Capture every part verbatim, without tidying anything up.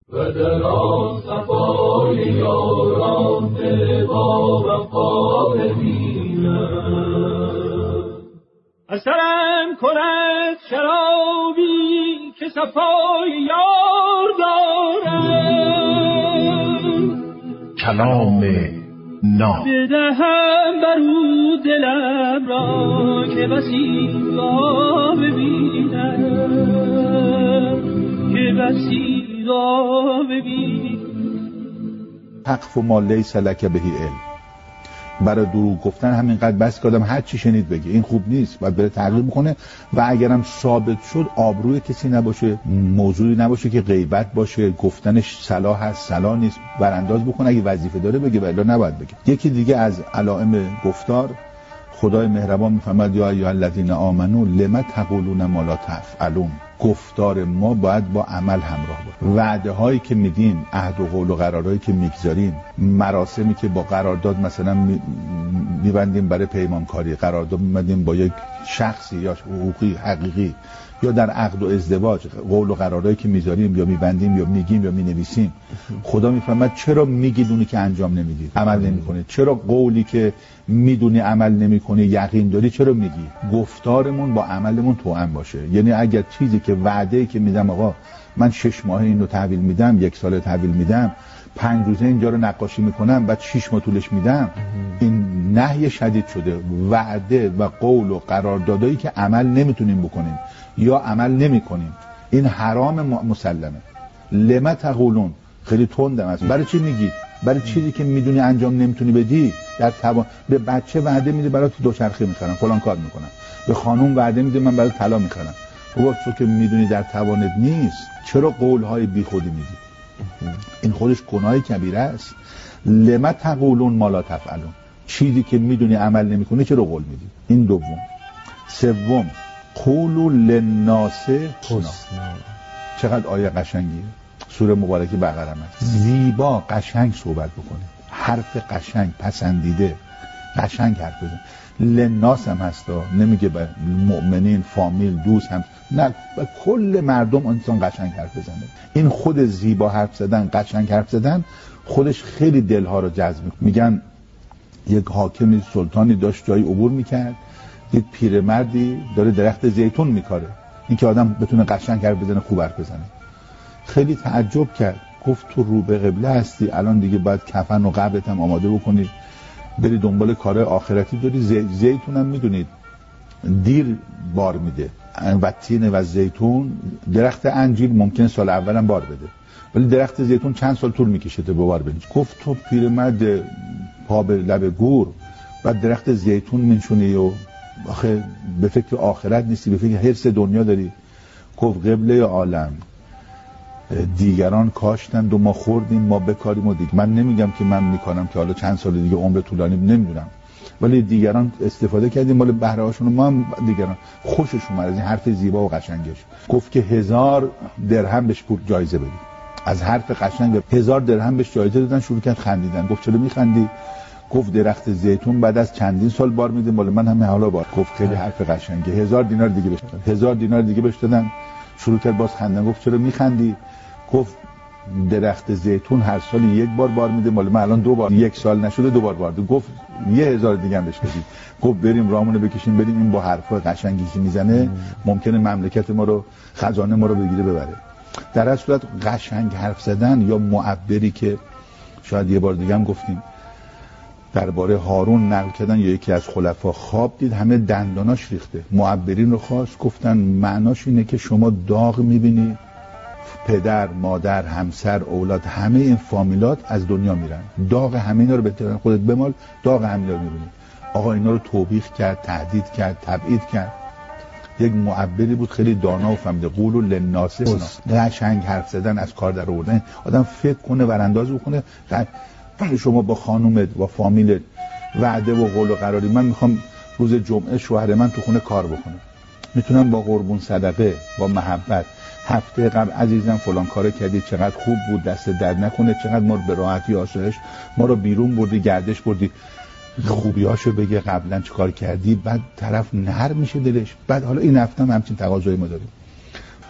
و در آن صفای یاران با وفا ببینم. اثرم کند شرابی که صفای یار دارم، کلام ناب بدهم بر او دلم را که بسی را ببینم، که بسی را ببینم. تقف ما لیس لک به علم. برای دروغ گفتن همینقدر بس که آدم هر چی شنید بگه، این خوب نیست، باید بره تغییر بکنه. و اگرم ثابت شد آبروی کسی نباشه، موضوعی نباشه که غیبت باشه، گفتنش صلاح هست صلاح نیست، برانداز بکنه، اگه وظیفه داره بگه ولی نباید بگه. یکی دیگه از علائم گفتار، خدای مهربان میفرماد یا ایها الذین آمنو لم تقولون ما لا تفعلون. گفتار ما باید با عمل همراه باشه. وعده هایی که میدیم، عهد و قول و قرارهایی که میگذاریم، مراسمی که با قرارداد مثلا میبندیم برای پیمانکاری، قرارداد میبندیم با یک شخصی یا حقوقی حقیقی، یا در عقد و ازدواج قول و قرارهایی که میذاریم یا میبندیم یا میگیم یا مینویسیم، خدا میفرماد چرا میگیدونی که انجام نمیدی، عمل نمیکنی؟ چرا قولی که میدونی عمل نمیکنی، یقین داری، چرا میگی؟ گفتارمون با عملمون توأم باشه. یعنی اگر چیزی که وعده‌ای که میدم آقا من شش ماه اینو تحویل میدم، یک سال تحویل میدم، پنج روزه اینجا رو نقاشی میکنم، بعد شش ماه طولش میدم، این نهی شدید شده. وعده و قول و قراردادایی که عمل نمیتونیم بکنیم یا عمل نمیکنیم، این حرام مسلمه. لم تقولون خیلی تندم است. برای چی میگی؟ برای چیزی که میدونی انجام نمیتونی بدی. در توان به بچه وعده میده برات دوچرخه میخرم، فلان کار میکنم. به خانم وعده میده من برات طلا میخرم. بابا تو که میدونی در توانت نیست، چرا قولهای بیخودی میدی؟ این خودش گناه کبیره است. لم تقولون ما لا تفعلون. چیزی که میدونی عمل نمیکنی چرا قول میدی؟ این دوم. سوم، قولوا للناس حسنا. چقدر آیه قشنگیه. سوره مبارکه بقره است. زیبا قشنگ صحبت بکنه، حرف قشنگ، پسندیده، قشنگ حرف بزن. للناس هم هستا، نمیگه به مؤمنین، فامیل، دوست هم، نه، به کل مردم انسان قشنگ حرف بزنه. این خود زیبا حرف زدن، قشنگ حرف زدن خودش خیلی دلها رو جذب میکنه. میگن یک حاکمی سلطانی داشت جایی عبور میکرد، دید پیرمردی داره درخت زیتون میکاره. این که آدم بتونه قشنگ حرف بزنه، خوب حرف بزنه. خیلی تعجب کرد، گفت تو رو به قبله هستی، الان دیگه باید کفن و قبرت هم آماده بکنی، بری دنبال کار آخرتی داری. زی... زیتون هم میدونید دیر بار میده و تین و زیتون. درخت انجیل ممکن سال اول هم بار بده، ولی درخت زیتون چند سال طول میکشه تا بار بده. گفت تو پیرمرد پا به لب گور و درخت زیتون منشونی و آخه به فکر آخرت نیستی، به فکر حرص دنیا داری. گفت قبله عالم دیگران کاشتند و ما خوردیم، ما بکاریم و دیگه. من نمیگم که من میکنم که حالا چند سال دیگه عمر طولانی نمیدونم، ولی دیگران استفاده کردیم مال بهره هاشون، ما هم دیگران. خوشش اومد از این حرف زیبا و قشنگش. گفت که هزار درهم بهش پول جایزه بدید. از حرف قشنگ هزار درهم بهش جایزه دادن. شروع کرد خندیدن. گفت چرا میخندی؟ گفت درخت زیتون بعد از چندین سال بار میده، مال من همه حالا بار. گفت خیلی حرف قشنگه. هزار دینار دیگه بهش دادن. هزار دینار دیگه بهش دادن. شروع کرد باز خندیدن. گفت چرا میخندی؟ گفت درخت زیتون هر سال یک بار بار میده، مال من الان دو بار، یک سال نشده دو بار بار ده. گفت یه هزار دیگه هم بهش بدید. گفت بریم رامونو بکشیم بریم، این با حرفای قشنگی که میزنه ممکنه مملکت ما رو، خزانه ما رو بگیره ببره. در اصل صورت قشنگ حرف زدن یا معبری که شاید یه بار دیگه هم گفتیم درباره هارون نقل کردن، یا یکی از خلفا خواب دید همه دنداناش ریخته. معبرین رو خواست، گفتن معناش اینه که شما داغ میبینی، پدر، مادر، همسر، اولاد، همه این فامیلات از دنیا میرن، داغ همه اینا رو به خودت بمال، داغ همه رو میبینی. آقا اینا رو توبیخ کرد، تهدید کرد، تبعید کرد. یک معبری بود خیلی دانا و فهمیده. قولوا للناس حسنا. قشنگ حرف زدن، از کار در آوردن، آدم فکر کنه، ورانداز بکنه. شما با خانومت و فامیلت وعده و قول و قراری، من میخوام روز جمعه شوهر من تو خونه کار بکنه، میتونم با قربون صدقه، با محبت، هفته قبل عزیزم فلان کارو کردی، چقدر خوب بود، دست درد نکنه، چقدر ما رو به راحتی آسایش ما رو بیرون بردی، گردش بردی، خوبیاشو بگه قبلا چیکار کردی. بعد طرف نرم میشه دلش. بعد حالا این هفته هم همچین تقاضایی ما داریم.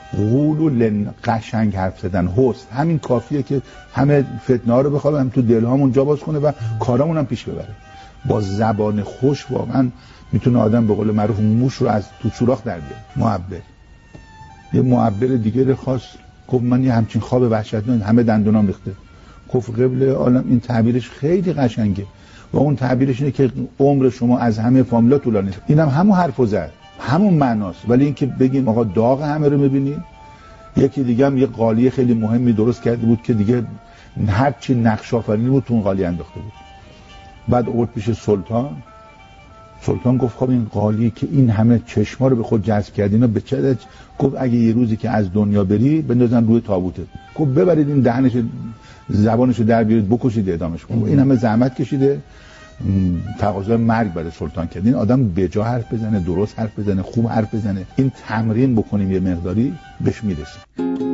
قول قشنگ حرف زدن، حسن، همین کافیه که همه فتنه ها رو بخوابه، هم تو دلهامون جا باز کنه و کارامون هم پیش ببره. با زبان خوش واقعا میتونه آدم به قول معروف موش رو از تو سوراخ در بیاره. معبر. یه معبر دیگه خواست گفت من یه همچین خواب وحشتناک، همه دندونام ریخته. گفت قبل عالم این تعبیرش خیلی قشنگه و اون تعبیرش اینه که عمر شما از همه فامیلا طولانی. اینم هم همون حرفو زد، همون معناست، ولی اینکه بگیم آقا داغ همه رو میبینی. یکی دیگه هم یه قالیه خیلی مهمی درست کرده بود که دیگه هر چی نقش آفرینی بود تو اون قالی انداخته بود. بعد آورد پیش سلطان. سلطان گفت خب این قالی که این همه چشما رو به خود جذب کرد اینا به چه دلیل؟ گفت اگه یه روزی که از دنیا بری بندازن روی تابوته. گفت ببرید این دهنش زبانشو در بیارید بکشید اعدامش کنید. این همه زحمت کشیده، تقاضای مرگ برای سلطان کرد. این آدم بجا حرف بزنه، درست حرف بزنه، خوب حرف بزنه، این تمرین بکنیم یه مقداری بهش میرسه.